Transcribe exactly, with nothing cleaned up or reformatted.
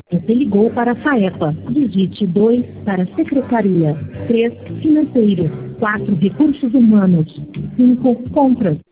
Você ligou para a FAEPA. Digite dois para Secretaria. três Financeiro. quatro Recursos Humanos. cinco Compras.